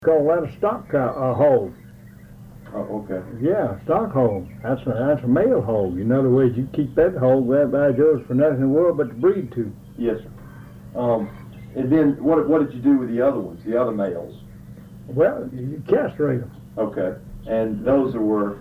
Call that a stock hog. Oh, okay. Yeah, stock hog. That's a male hog. In other words, you keep that hog there by Joe's for nothing in the world but to breed to. Yes, sir. And then what did you do with the other ones, the other males? Well, you castrate them. Okay. And those were,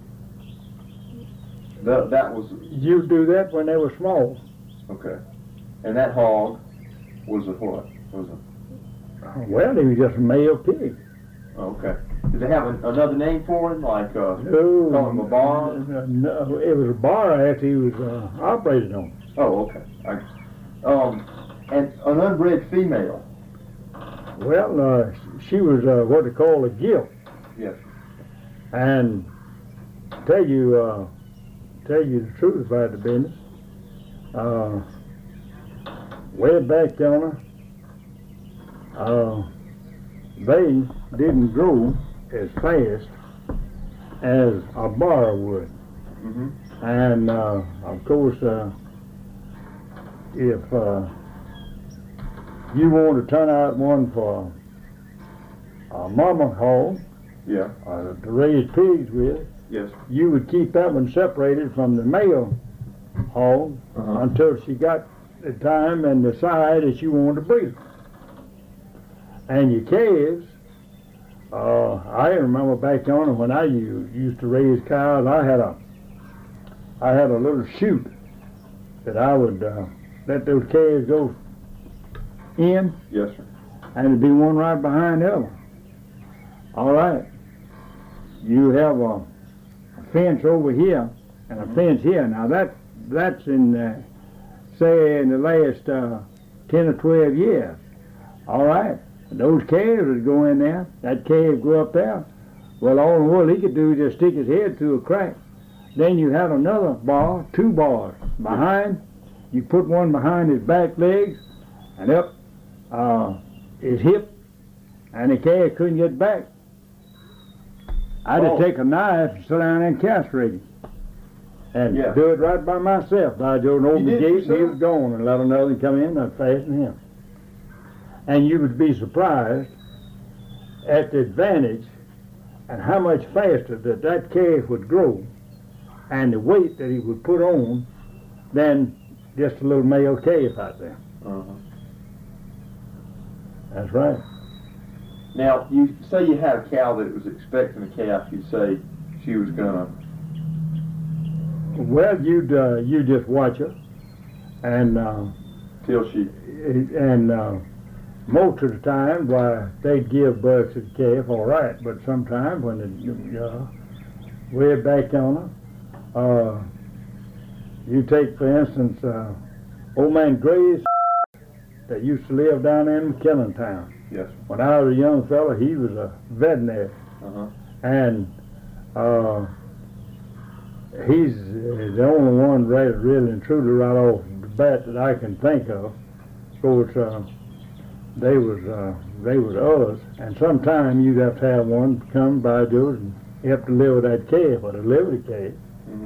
that was, You do that when they were small. okay. And that hog was a what? Was a, Well, he was just a male pig. oh, okay. Did they have another name for him, like, No, call him a bar? No, it was a bar after he was operated on. Oh, okay. And an unbred female. Well, she was what they call a gilt. Yes. And tell you the truth about the business. Way back on her, they didn't grow as fast as a bar would. Mm-hmm. And of course, if you want to turn out one for a mama hog, Yeah. to raise pigs with, Yes. you would keep that one separated from the male hog until she got the time and the size that you wanted to breed. And your calves, I remember back on when I used to raise cows, I had a little chute that I would let those calves go in, Yes, sir. and it'd be one right behind the other. All right. You have a fence over here and a fence here. Now that's in say in the last 10 or 12 years. All right. Those calves would go in there. That calf go up there. Well, all in the world he could do is just stick his head through a crack. Then you had another bar, 2 bars behind. You put one behind his back legs and up his hip, and the calf couldn't get back. I'd have take a knife and sit down and castrate him. And do it right by myself. I'd go and open the gate and he was gone, and let another come in and I'd fasten him. And you would be surprised at the advantage and how much faster that calf would grow and the weight that he would put on than just a little male calf out there. That's right. Now, you say you had a cow that was expecting a calf. You say she was gonna. Well, you just watch her, and Till she. And most of the time, why they'd give birth to the calf, all right. But sometimes when way back on her, you take for instance, old man Gray's that used to live down in McKillentown. Yes. When I was a young fella, he was a veterinary, and he's the only one really and truly right off the bat that I can think of. Of course, they was others, and sometime you'd have to have one come by Joe's and help deliver that calf or deliver the calf.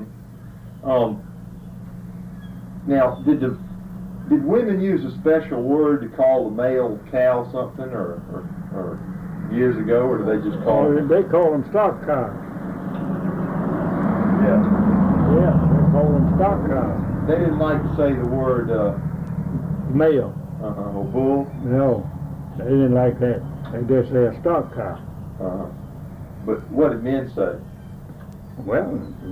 Now, did women use a special word to call the male cow something, or years ago, or do they just call them? They call them stock cows. Yeah. Yeah, they call them stock cows. They didn't like to say the word Male. or bull. No, they didn't like that. They just say a stock cow. But what did men say? Well,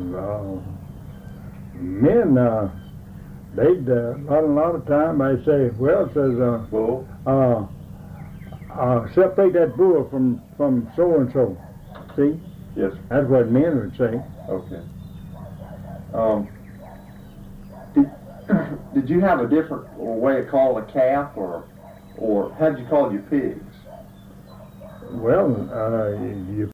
men, they'd a lot of time they say, well, it says Bull. separate that bull from so and so. See? Yes. That's what men would say. Okay. Did you have a different way of calling a calf, or how did you call your pigs? Well, you